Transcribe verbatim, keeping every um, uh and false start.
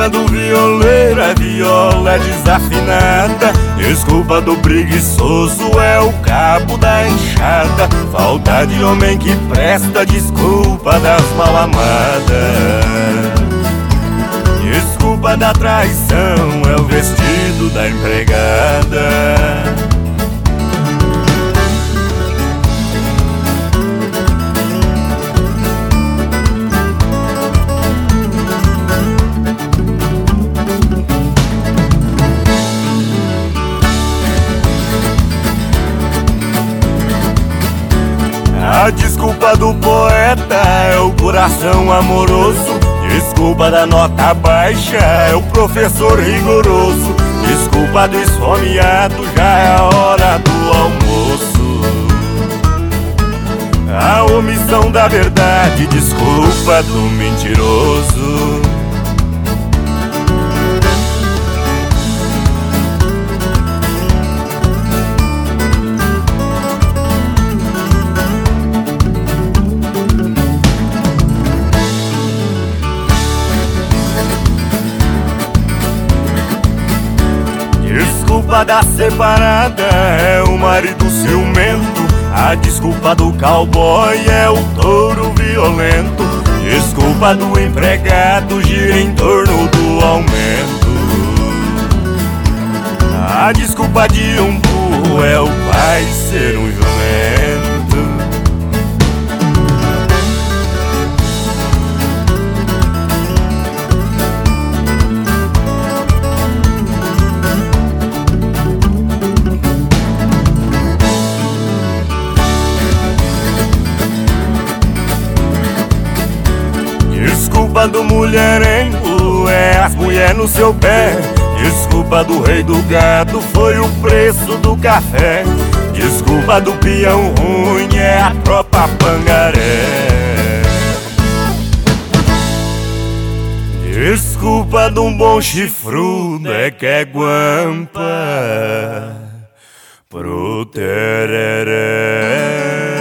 Desculpa do violeiro, é viola desafinada. Desculpa do preguiçoso, é o cabo da enxada. Falta de homem que presta, desculpa das mal amadas. Desculpa da traição, é o vestido da empregada. A desculpa do poeta é o coração amoroso. Desculpa da nota baixa é o professor rigoroso. Desculpa do esfomeado, já é a hora do almoço. A omissão da verdade, desculpa do mentiroso. Desculpa da separada é o marido ciumento. A desculpa do cowboy é o touro violento. Desculpa do empregado gira em torno do aumento. A desculpa de um burro é o pai ser um jumento. Desculpa do mulherengo é as mulheres no seu pé. Desculpa do rei do gado foi o preço do café. Desculpa do peão ruim é a tropa pangaré. Desculpa de um bom chifrudo é que é guampa pro tereré.